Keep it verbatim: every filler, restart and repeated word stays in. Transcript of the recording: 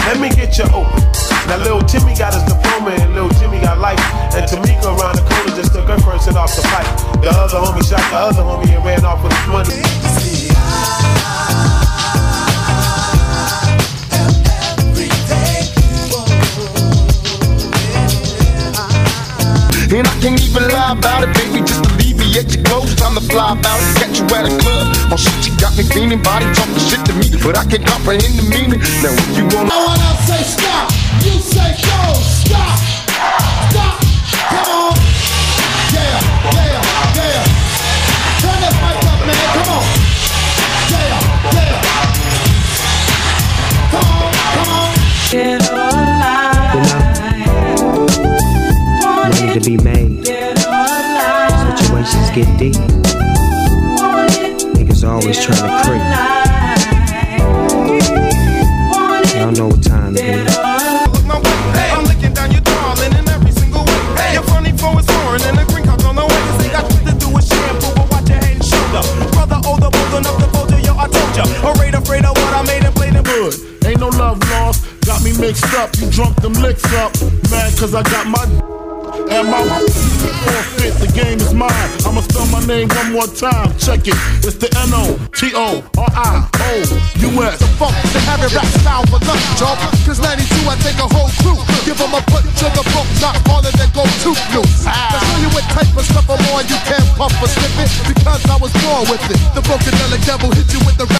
let me get you open. Now little Timmy got his diploma and little Jimmy got life. And Tamika around the corner just took her person off the pipe. The other homie shot the other homie and ran off with his money. See, and I can't even lie about it, baby. Just alleviate your clothes, time to fly about it. Catch you at a club. Oh shit, you got me feeling, body talking shit to me, but I can't comprehend the meaning. Now if you wanna, now when I say stop, you say go. Stop, stop, come on. Yeah, yeah, yeah. Turn that mic up, man. Come on. Yeah, yeah. Come on, come on. Get alive. Money to be made. Situations get deep. Niggas always trying to creep. Y'all know what time it is. I'm licking down your darling in every single way. Your funny flow is foreign and the green card's on the way. This ain't got shit to do with shampoo, but watch your head and shoulder. Brother, older, bold enough to fold you, yo, I told ya. Afraid, afraid of what I made and played it good. Ain't no love lost, got me mixed up. You drunk them licks up, mad cause I got my and my forfeit, the game is mine. I'ma spell my name one more time, check it. It's the N O T O R I O U S. The funk, the heavy rap style for lunch, y'all. Cause ninety-two, I take a whole crew. Give them a punch to the book, not harder than go too loose. To show you what type of stuff I'm on, you can't puff or slip it. Because I was born with it. The broken devil hit you with the